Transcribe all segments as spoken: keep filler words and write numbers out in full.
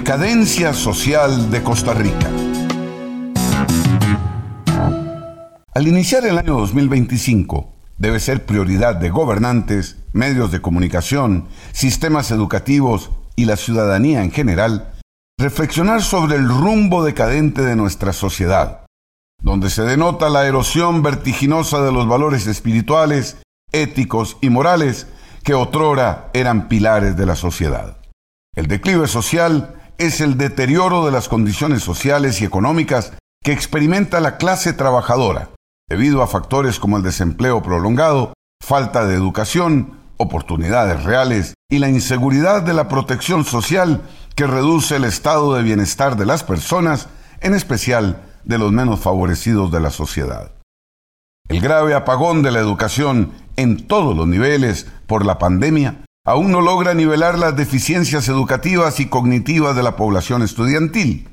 Decadencia social de Costa Rica. Al iniciar el año dos mil veinticinco, debe ser prioridad de gobernantes, medios de comunicación, sistemas educativos y la ciudadanía en general reflexionar sobre el rumbo decadente de nuestra sociedad, donde se denota la erosión vertiginosa de los valores espirituales, éticos y morales que otrora eran pilares de la sociedad. El declive social es el deterioro de las condiciones sociales y económicas que experimenta la clase trabajadora, debido a factores como el desempleo prolongado, falta de educación, oportunidades reales y la inseguridad de la protección social que reduce el estado de bienestar de las personas, en especial de los menos favorecidos de la sociedad. El grave apagón de la educación en todos los niveles por la pandemia aún no logra nivelar las deficiencias educativas y cognitivas de la población estudiantil.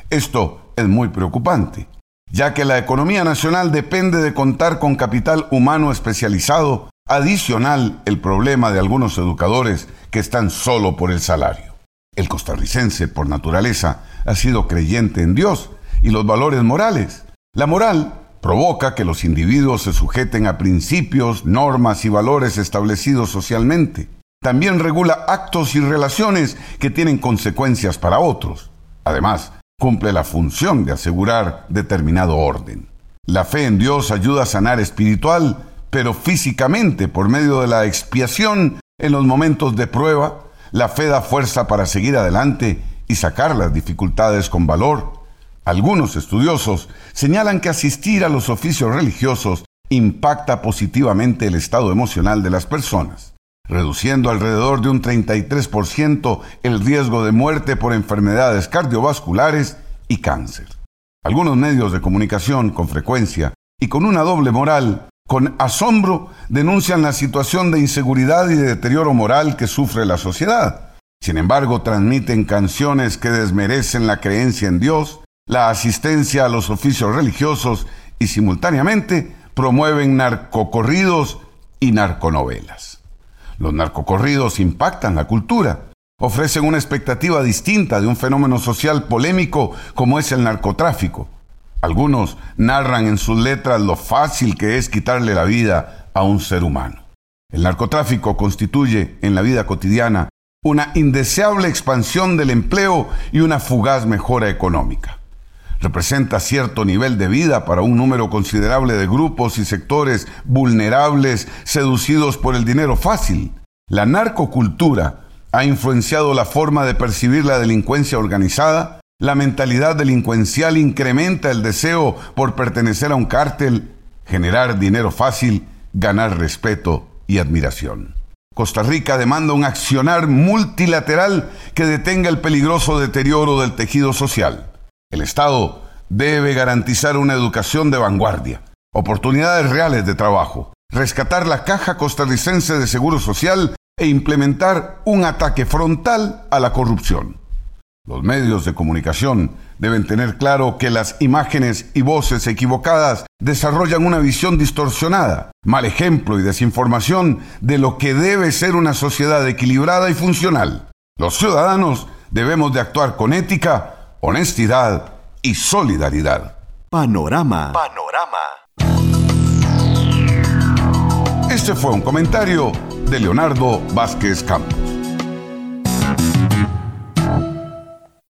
Esto es muy preocupante, ya que la economía nacional depende de contar con capital humano especializado, adicional el problema de algunos educadores que están solo por el salario. El costarricense, por naturaleza, ha sido creyente en Dios y los valores morales. La moral provoca que los individuos se sujeten a principios, normas y valores establecidos socialmente. También regula actos y relaciones que tienen consecuencias para otros. Además, cumple la función de asegurar determinado orden. La fe en Dios ayuda a sanar espiritual, pero físicamente por medio de la expiación en los momentos de prueba. La fe da fuerza para seguir adelante y sacar las dificultades con valor. Algunos estudiosos señalan que asistir a los oficios religiosos impacta positivamente el estado emocional de las personas, reduciendo alrededor de un treinta y tres por ciento el riesgo de muerte por enfermedades cardiovasculares y cáncer. Algunos medios de comunicación, con frecuencia y con una doble moral, con asombro, denuncian la situación de inseguridad y de deterioro moral que sufre la sociedad. Sin embargo, transmiten canciones que desmerecen la creencia en Dios, la asistencia a los oficios religiosos y simultáneamente promueven narcocorridos y narconovelas. Los narcocorridos impactan la cultura, ofrecen una expectativa distinta de un fenómeno social polémico como es el narcotráfico. Algunos narran en sus letras lo fácil que es quitarle la vida a un ser humano. El narcotráfico constituye en la vida cotidiana una indeseable expansión del empleo y una fugaz mejora económica. Representa cierto nivel de vida para un número considerable de grupos y sectores vulnerables seducidos por el dinero fácil. La narcocultura ha influenciado la forma de percibir la delincuencia organizada. La mentalidad delincuencial incrementa el deseo por pertenecer a un cártel, generar dinero fácil, ganar respeto y admiración. Costa Rica demanda un accionar multilateral que detenga el peligroso deterioro del tejido social. El Estado debe garantizar una educación de vanguardia, oportunidades reales de trabajo, rescatar la Caja Costarricense de Seguro Social e implementar un ataque frontal a la corrupción. Los medios de comunicación deben tener claro que las imágenes y voces equivocadas desarrollan una visión distorsionada, mal ejemplo y desinformación de lo que debe ser una sociedad equilibrada y funcional. Los ciudadanos debemos de actuar con ética, honestidad y solidaridad. Panorama. Panorama. Este fue un comentario de Leonardo Vázquez Campos.